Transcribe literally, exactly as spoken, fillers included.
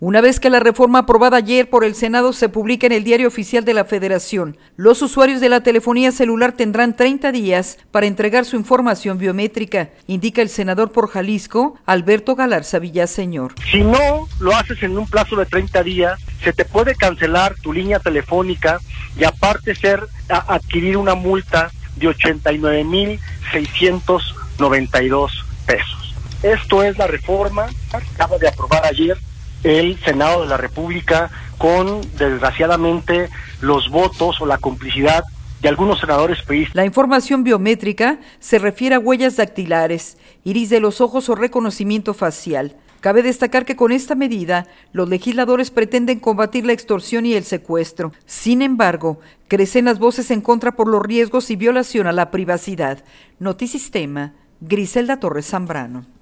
Una vez que la reforma aprobada ayer por el Senado se publica en el Diario Oficial de la Federación, los usuarios de la telefonía celular tendrán treinta días para entregar su información biométrica, indica el senador por Jalisco, Alberto Galarza Villaseñor. Si no lo haces en un plazo de treinta días, se te puede cancelar tu línea telefónica y aparte ser a adquirir una multa de ochenta y nueve mil seiscientos noventa y dos pesos. Esto es la reforma que acaba de aprobar ayer el Senado de la República con, desgraciadamente, los votos o la complicidad de algunos senadores priistas. La información biométrica se refiere a huellas dactilares, iris de los ojos o reconocimiento facial. Cabe destacar que con esta medida, los legisladores pretenden combatir la extorsión y el secuestro. Sin embargo, crecen las voces en contra por los riesgos y violación a la privacidad. Notisistema, Griselda Torres Zambrano.